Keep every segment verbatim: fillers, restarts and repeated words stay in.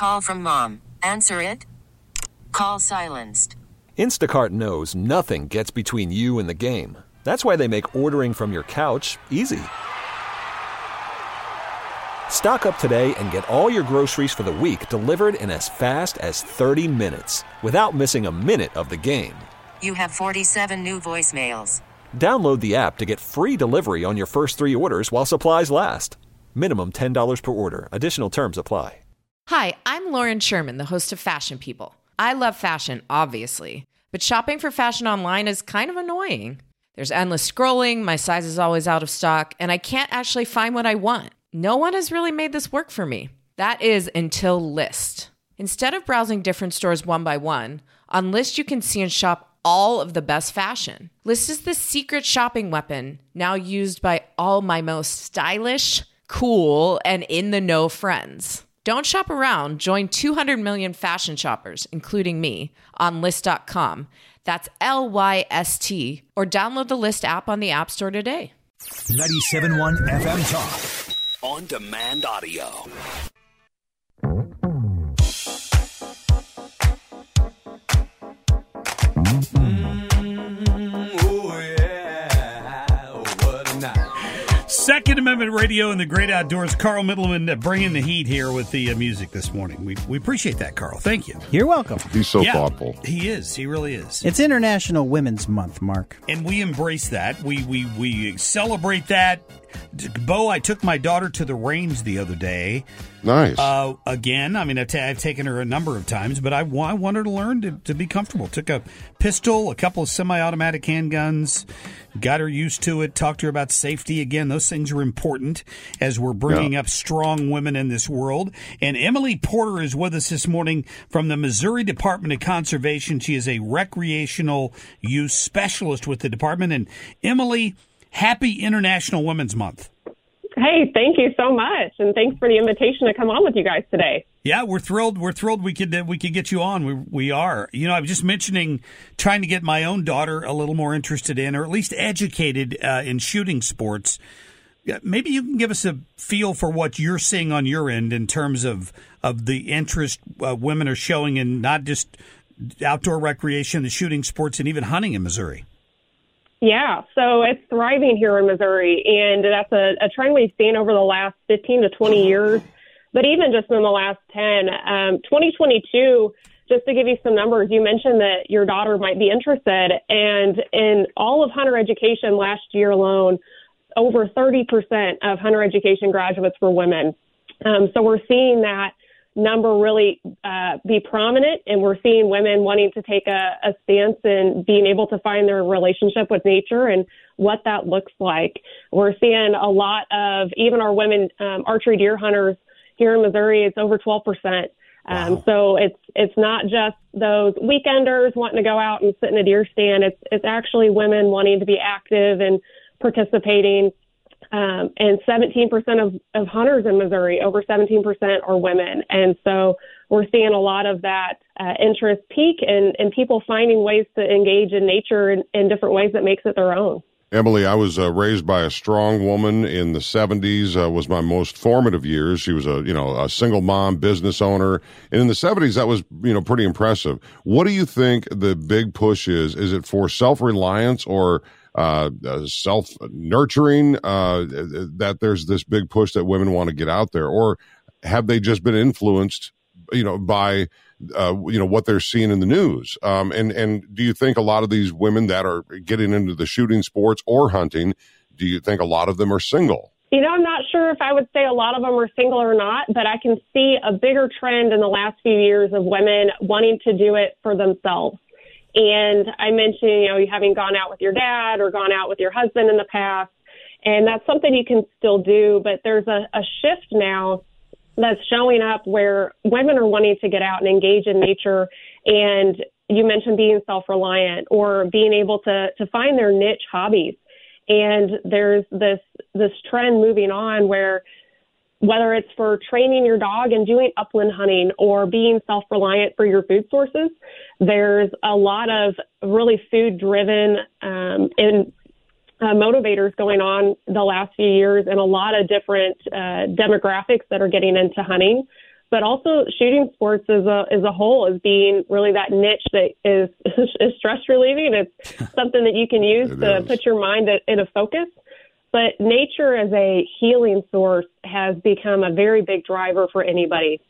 Call from mom. Answer it. Call silenced. Instacart knows nothing gets between you and the game. That's why they make ordering from your couch easy. Stock up today and get all your groceries for the week delivered in as fast as thirty minutes without missing a minute of the game. You have forty-seven new voicemails. Download the app to get free delivery on your first three orders while supplies last. Minimum ten dollars per order. Additional terms apply. Hi, I'm Lauren Sherman, the host of Fashion People. I love fashion, obviously, but shopping for fashion online is kind of annoying. There's endless scrolling, my size is always out of stock, and I can't actually find what I want. No one has really made this work for me. That is until Lyst. Instead of browsing different stores one by one, on Lyst you can see and shop all of the best fashion. Lyst is the secret shopping weapon now used by all my most stylish, cool, and in-the-know friends. Don't shop around. Join two hundred million fashion shoppers, including me, on Lyst dot com. That's L Y S T. Or download the Lyst app on the App Store today. ninety-seven point one F M Talk. On demand audio. Second Amendment Radio and the Great Outdoors. Carl Middleman bringing the heat here with the uh, music this morning. We we appreciate that, Carl. Thank you. You're welcome. He's so yeah, thoughtful. He is. He really is. It's International Women's Month, Mark. And we embrace that. We we we celebrate that. Bo, I took my daughter to the range the other day. Nice. Uh, again, I mean, I've, t- I've taken her a number of times, but I, I want her to learn to, to be comfortable. Took a pistol, a couple of semi-automatic handguns, got her used to it, talked to her about safety. Again, those things are important as we're bringing yeah. up strong women in this world. And Emily Porter is with us this morning from the Missouri Department of Conservation. She is a recreational use specialist with the department. And Emily, happy International Women's Month. Hey, thank you so much, and thanks for the invitation to come on with you guys today. Yeah, we're thrilled. We're thrilled we could uh, we could get you on. We we are. You know, I was just mentioning trying to get my own daughter a little more interested in, or at least educated uh, in shooting sports. Maybe you can give us a feel for what you're seeing on your end in terms of of the interest uh, women are showing in not just outdoor recreation, the shooting sports, and even hunting in Missouri. Yeah, so it's thriving here in Missouri, and that's a, a trend we've seen over the last fifteen to twenty years, but even just in the last ten. Um, twenty twenty-two, just to give you some numbers, you mentioned that your daughter might be interested, and in all of hunter education last year alone, over thirty percent of hunter education graduates were women. Um, so we're seeing that number really uh, be prominent, and we're seeing women wanting to take a, a stance and being able to find their relationship with nature and what that looks like. We're seeing a lot of, even our women um, archery deer hunters here in Missouri, it's over twelve percent. Um, wow. So it's it's not just those weekenders wanting to go out and sit in a deer stand. It's it's actually women wanting to be active and participating. Um, and seventeen percent of, of hunters in Missouri, over seventeen percent are women. And so we're seeing a lot of that uh, interest peak and, and people finding ways to engage in nature in, in different ways that makes it their own. Emily, I was uh, raised by a strong woman in the seventies, uh, was my most formative years. She was a, you know, a single mom, business owner. And in the seventies, that was, you know, pretty impressive. What do you think the big push is? Is it for self-reliance or uh, uh self-nurturing, uh, that there's this big push that women want to get out there? Or have they just been influenced, you know, by, uh, you know, what they're seeing in the news? Um, and, and do you think a lot of these women that are getting into the shooting sports or hunting, do you think a lot of them are single? You know, I'm not sure if I would say a lot of them are single or not, but I can see a bigger trend in the last few years of women wanting to do it for themselves. And I mentioned, you know, you having gone out with your dad or gone out with your husband in the past, and that's something you can still do. But there's a, a shift now that's showing up where women are wanting to get out and engage in nature. And you mentioned being self-reliant or being able to, to find their niche hobbies. And there's this this trend moving on where whether it's for training your dog and doing upland hunting or being self-reliant for your food sources, there's a lot of really food-driven um, and uh, motivators going on the last few years and a lot of different uh, demographics that are getting into hunting. but also shooting sports as a as a whole as being really that niche that is is stress relieving. It's something that you can use to is. put your mind at, in a focus. But nature as a healing source has become a very big driver for anybody.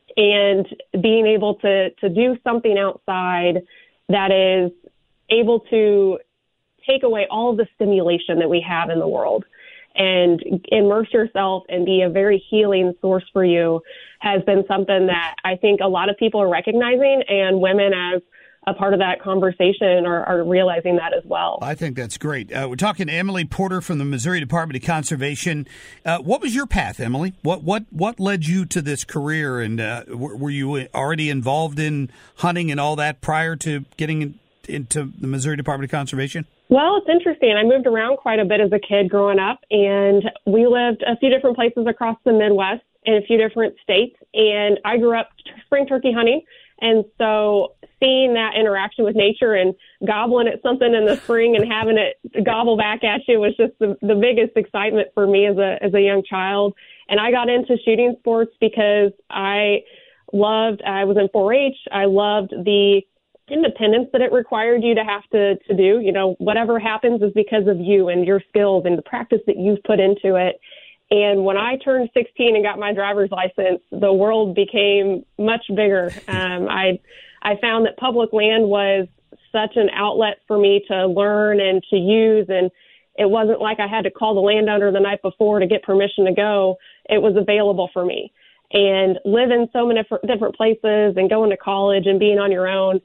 And being able to, to do something outside that is able to take away all of the stimulation that we have in the world and immerse yourself and be a very healing source for you has been something that I think a lot of people are recognizing, and women as a part of that conversation are, are realizing that as well. I think that's great. Uh, we're talking to Emily Porter from the Missouri Department of Conservation. Uh, what was your path, Emily? What what what led you to this career, and uh, were, were you already involved in hunting and all that prior to getting in, into the Missouri Department of Conservation? Well, it's interesting. I moved around quite a bit as a kid growing up, and we lived a few different places across the Midwest in a few different states, and I grew up spring turkey hunting. And so seeing that interaction with nature and gobbling at something in the spring and having it gobble back at you was just the, the biggest excitement for me as a as a young child. And I got into shooting sports because I loved, I was in four H. I loved the independence that it required you to have to, to do. You know, whatever happens is because of you and your skills and the practice that you've put into it. And when I turned sixteen and got my driver's license, the world became much bigger. Um, I I found that public land was such an outlet for me to learn and to use, and it wasn't like I had to call the landowner the night before to get permission to go. It was available for me. And living so many different places and going to college and being on your own,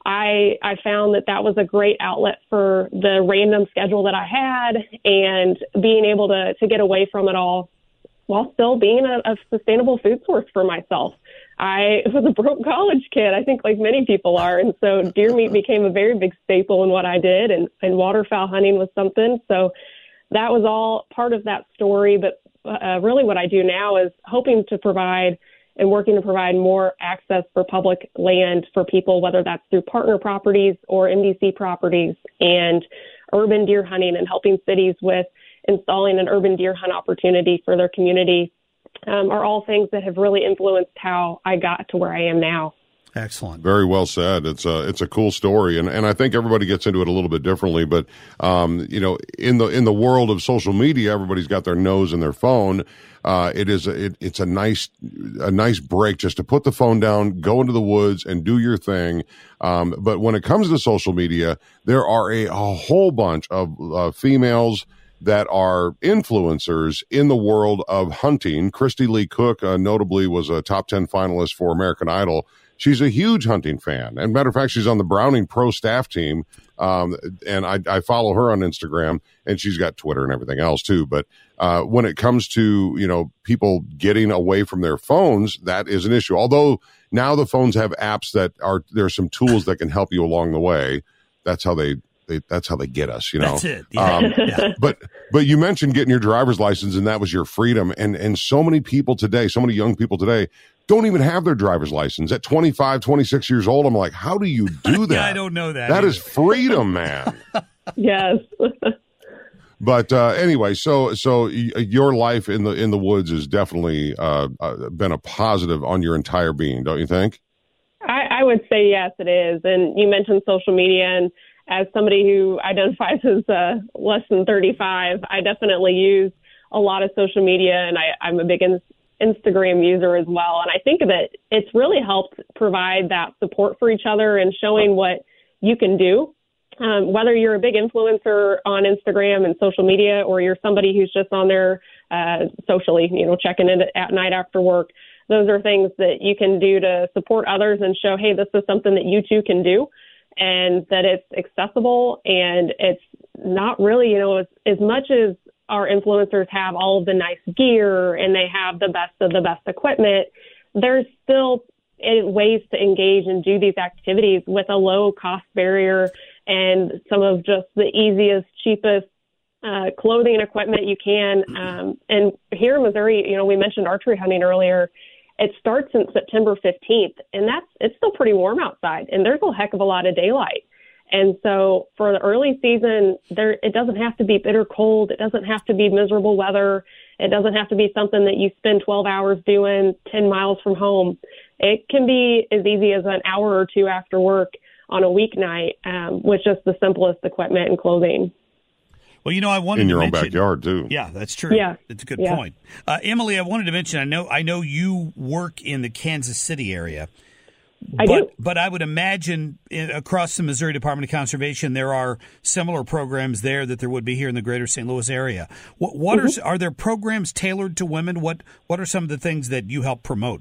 I I found that that was a great outlet for the random schedule that I had and being able to, to get away from it all while still being a, a sustainable food source for myself. I was a broke college kid, I think like many people are, and so deer meat became a very big staple in what I did, and, and waterfowl hunting was something. So that was all part of that story, but uh, really what I do now is hoping to provide and working to provide more access for public land for people, whether that's through partner properties or M D C properties, and urban deer hunting and helping cities with installing an urban deer hunt opportunity for their community um, are all things that have really influenced how I got to where I am now. Excellent. Very well said. It's a it's a cool story, and, and I think everybody gets into it a little bit differently. But um, you know, in the in the world of social media, everybody's got their nose in their phone. Uh, it is a, it, it's a nice a nice break just to put the phone down, go into the woods, and do your thing. Um, but when it comes to social media, there are a, a whole bunch of uh, females that are influencers in the world of hunting. Christy Lee Cook, uh, notably, was a top ten finalist for American Idol. She's a huge hunting fan. And matter of fact, she's on the Browning Pro staff team. Um, and I, I follow her on Instagram, and she's got Twitter and everything else too. But, uh, when it comes to, you know, people getting away from their phones, that is an issue. Although now the phones have apps that are, there's some tools that can help you along the way. That's how they, they that's how they get us, you know. That's it. Yeah. Um, yeah. But, but you mentioned getting your driver's license, and that was your freedom. And, and so many people today, so many young people today, don't even have their driver's license at twenty-five, twenty-six years old. I'm like, how do you do that? Yeah, I don't know that. That either. is freedom, man. Yes. But uh, anyway, so so y- your life in the in the woods has definitely uh, uh, been a positive on your entire being, don't you think? I, I would say yes, it is. And you mentioned social media, and as somebody who identifies as uh, less than thirty-five, I definitely use a lot of social media, and I, I'm a big in- Instagram user as well. And I think that it's really helped provide that support for each other and showing what you can do. Um, whether you're a big influencer on Instagram and social media, or you're somebody who's just on there uh, socially, you know, checking in at night after work, those are things that you can do to support others and show, hey, this is something that you too can do, and that it's accessible, and it's not really, you know, as, as much as our influencers have all of the nice gear and they have the best of the best equipment, there's still ways to engage and do these activities with a low cost barrier and some of just the easiest, cheapest uh, clothing and equipment you can. Um, and here in Missouri, you know, we mentioned archery hunting earlier. It starts in September fifteenth, and that's it's still pretty warm outside, and there's a heck of a lot of daylight. And so for the early season, there it doesn't have to be bitter cold. It doesn't have to be miserable weather. It doesn't have to be something that you spend twelve hours doing ten miles from home. It can be as easy as an hour or two after work on a weeknight um, with just the simplest equipment and clothing. Well, you know, I wanted in your to own mention, backyard too. Yeah, that's true. Yeah, that's a good yeah. point. Uh, Emily, I wanted to mention. I know, I know you work in the Kansas City area. I but, do. But I would imagine in, across the Missouri Department of Conservation, there are similar programs there that there would be here in the greater Saint Louis area. What, what mm-hmm. are are there programs tailored to women? What What are some of the things that you help promote?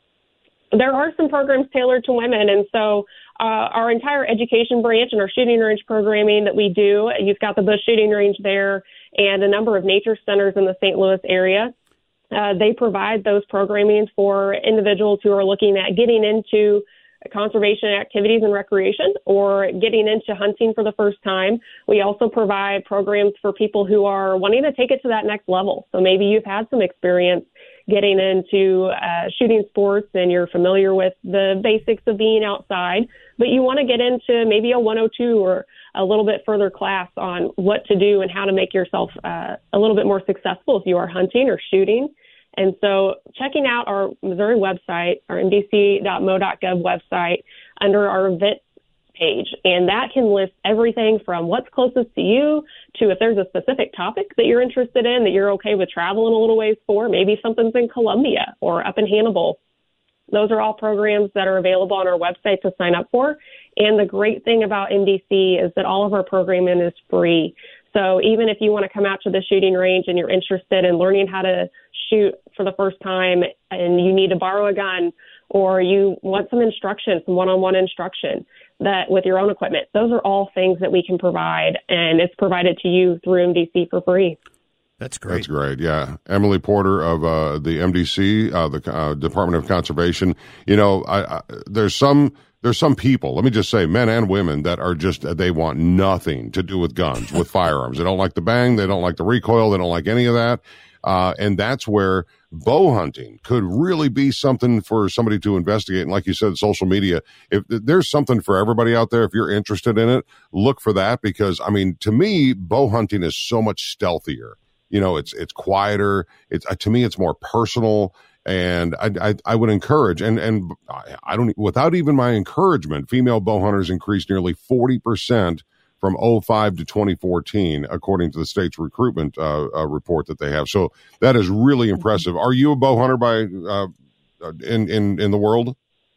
There are some programs tailored to women, and so uh, our entire education branch and our shooting range programming that we do, you've got the Bush Shooting Range there and a number of nature centers in the Saint Louis area. Uh, they provide those programming for individuals who are looking at getting into conservation activities and recreation or getting into hunting for the first time. We also provide programs for people who are wanting to take it to that next level. So maybe you've had some experience getting into uh, shooting sports and you're familiar with the basics of being outside, but you want to get into maybe a one oh two or a little bit further class on what to do and how to make yourself uh, a little bit more successful if you are hunting or shooting. And so checking out our Missouri website, our m d c dot m o dot gov website, under our event page, and that can list everything from what's closest to you to if there's a specific topic that you're interested in that you're okay with traveling a little ways for. Maybe something's in Columbia or up in Hannibal. Those are all programs that are available on our website to sign up for. And the great thing about M D C is that all of our programming is free. So even if you want to come out to the shooting range and you're interested in learning how to shoot for the first time and you need to borrow a gun or you want some instruction, some one-on-one instruction that with your own equipment, those are all things that we can provide, and it's provided to you through M D C for free. That's great. That's great. Yeah. Emily Porter of uh, the M D C, uh, the uh, Department of Conservation. You know, I, I, there's some there's some people, let me just say, men and women, that are just, they want nothing to do with guns, with firearms. They don't like the bang. They don't like the recoil. They don't like any of that. Uh, and that's where bow hunting could really be something for somebody to investigate. And like you said, social media, if there's something for everybody out there, if you're interested in it, look for that, because I mean, to me, bow hunting is so much stealthier. You know, it's, it's quieter. It's, uh, to me, it's more personal. And I, I, I would encourage, and, and I don't, without even my encouragement, female bow hunters increased nearly forty percent from oh five to twenty fourteen, according to the state's recruitment uh, uh, report that they have. So that is really impressive. Are you a bow hunter by uh, in, in, in the world?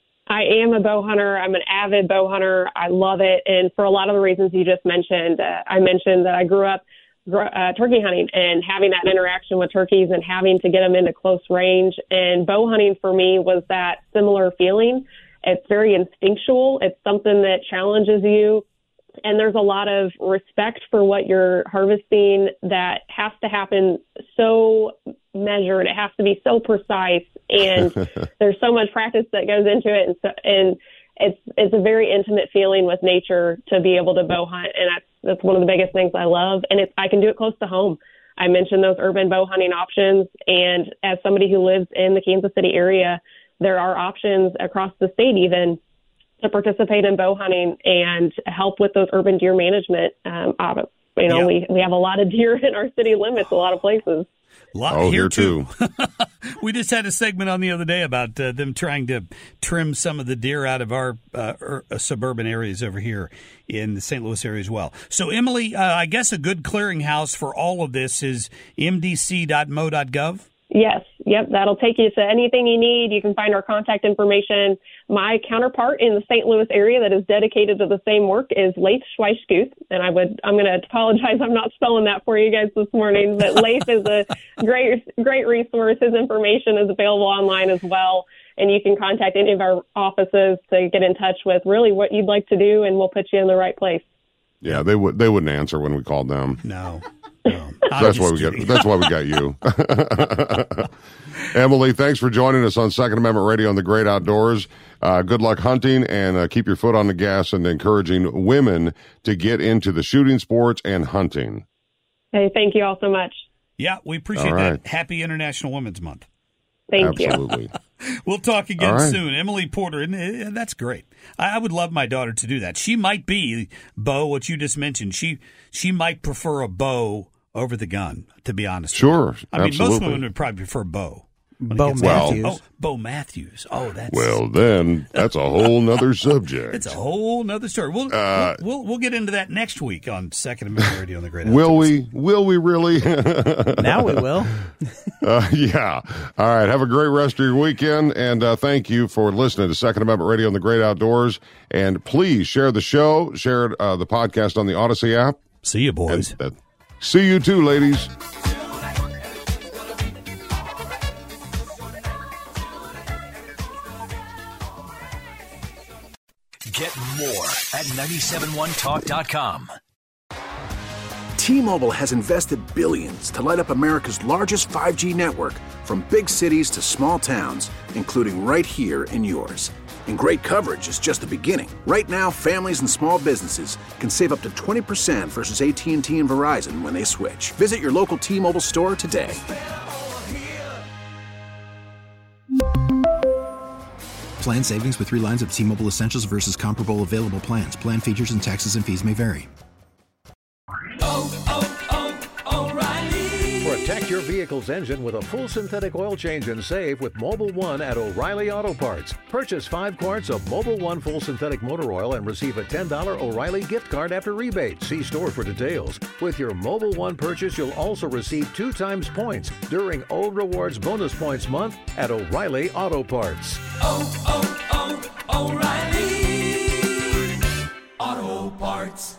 I am a bow hunter. I'm an avid bow hunter. I love it. And for a lot of the reasons you just mentioned, uh, I mentioned that I grew up uh, turkey hunting and having that interaction with turkeys and having to get them into close range. And bow hunting for me was that similar feeling. It's very instinctual. It's something that challenges you. And there's a lot of respect for what you're harvesting that has to happen so measured. It has to be so precise. And there's so much practice that goes into it. And, so, and it's it's a very intimate feeling with nature to be able to bow hunt. And that's, that's one of the biggest things I love. And it's, I can do it close to home. I mentioned those urban bow hunting options. And as somebody who lives in the Kansas City area, there are options across the state even to participate in bow hunting and help with those urban deer management. Um, you know, yeah. we, we have a lot of deer in our city limits, a lot of places. A lot oh, here, here too. We just had a segment on the other day about uh, them trying to trim some of the deer out of our uh, er, uh, suburban areas over here in the Saint Louis area as well. So, Emily, uh, I guess a good clearinghouse for all of this is m d c dot m o dot gov. Yes. Yep. That'll take you to anything you need. You can find our contact information. My counterpart in the Saint Louis area that is dedicated to the same work is Leif Schweishguth. And I would, I'm going to apologize. I'm not spelling that for you guys this morning, but Leif is a great, great resource. His information is available online as well. And you can contact any of our offices to get in touch with really what you'd like to do, and we'll put you in the right place. Yeah, they would. They wouldn't answer when we called them. No. No, that's why we got. That's why we got you, Emily. Thanks for joining us on Second Amendment Radio on the Great Outdoors. Uh, good luck hunting, and uh, keep your foot on the gas and encouraging women to get into the shooting sports and hunting. Hey, thank you all so much. Yeah, we appreciate right. that. Happy International Women's Month. Thank Absolutely. you. We'll talk again right. soon. Emily Porter, and that's great. I, I would love my daughter to do that. She might be, Bo, what you just mentioned. She she might prefer a bow over the gun, to be honest. Sure, I mean, absolutely. most women would probably prefer bow. Bo Matthews. Oh, Bo Matthews. Oh, that's Well, then that's a whole nother subject. It's a whole nother story. We'll, Uh, we'll we'll we'll get into that next week on Second Amendment Radio on the Great Will Outdoors. we? Will we really? Now we will. Uh, yeah. All right. Have a great rest of your weekend. And uh, thank you for listening to Second Amendment Radio on the Great Outdoors. And please share the show, share uh, the podcast on the Odyssey app. See you, boys. And, uh, see you too, ladies. Get more at nine seven one talk dot com. T-Mobile has invested billions to light up America's largest five G network, from big cities to small towns, including right here in yours. And great coverage is just the beginning. Right now, families and small businesses can save up to twenty percent versus A T and T and Verizon when they switch. Visit your local T-Mobile store today. Plan savings with three lines of T-Mobile Essentials versus comparable available plans. Plan features and taxes and fees may vary. Oh, oh, oh, O'Reilly. Protect your vehicle's engine with a full synthetic oil change and save with Mobil one at O'Reilly Auto Parts. Purchase five quarts of Mobil one full synthetic motor oil and receive a ten dollars O'Reilly gift card after rebate. See store for details. With your Mobil one purchase, you'll also receive two times points during O Rewards Bonus Points Month at O'Reilly Auto Parts. Oh, oh, oh, O'Reilly Auto Parts.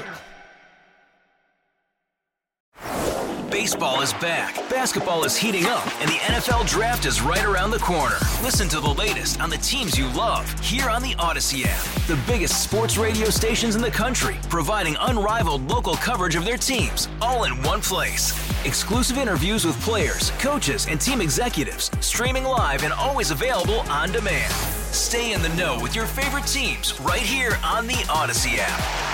Baseball is back, basketball is heating up, and the N F L Draft is right around the corner. Listen to the latest on the teams you love here on the Odyssey app. The biggest sports radio stations in the country, providing unrivaled local coverage of their teams, all in one place. Exclusive interviews with players, coaches, and team executives, streaming live and always available on demand. Stay in the know with your favorite teams right here on the Odyssey app.